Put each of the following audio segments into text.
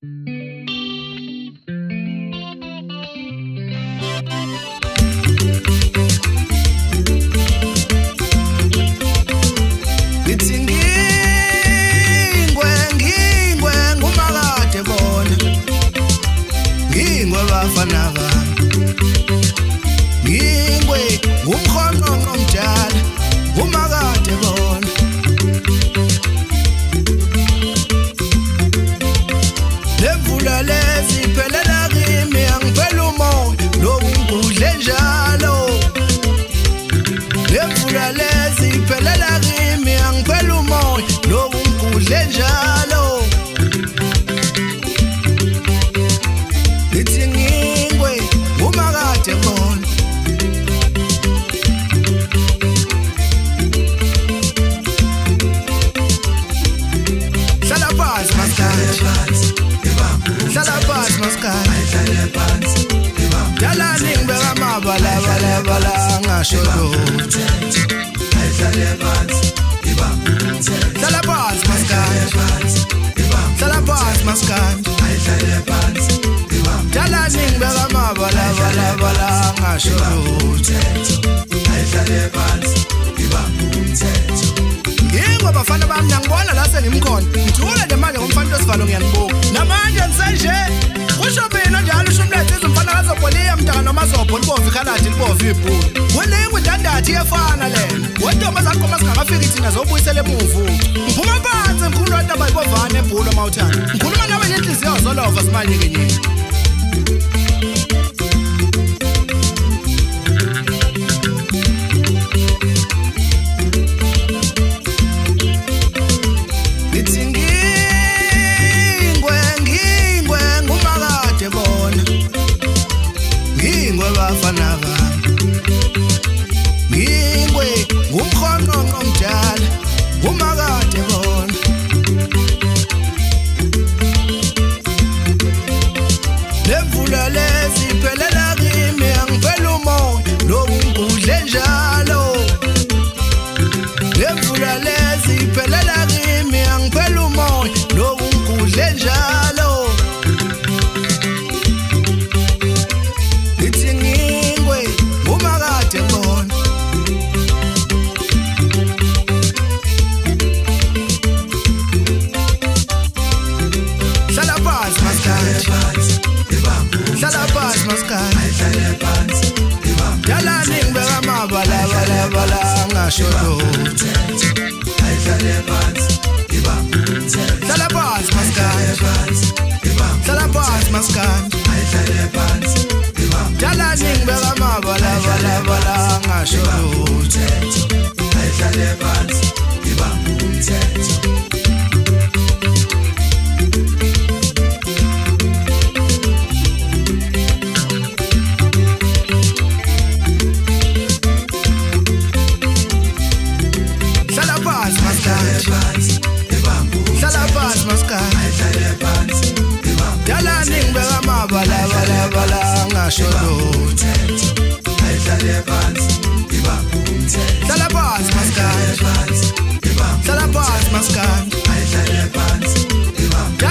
Bafana bami ngiyangibona la sengimkhona ngithula nje manje ngomfana wesivalo ngiyanibuka namanje ngisanje kusho mina njalo usho umlethe izimfana kaZoboliya mntaka noma Zobho libomvu ikhaladi libomvu ibhulu welingu indandathi iyafana lena wedoma zaqoma singakafiki thina zobuyisela emuva ngiphuma phansi ngikhuluma intaba ibovana ebhulu amawuthana ngikhuluma nawe ngenhliziyo zolova simanje kenyini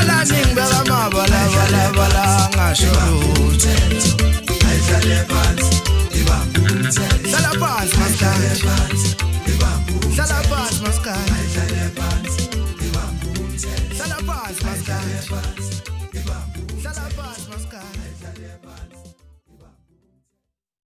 Ayidlale phansi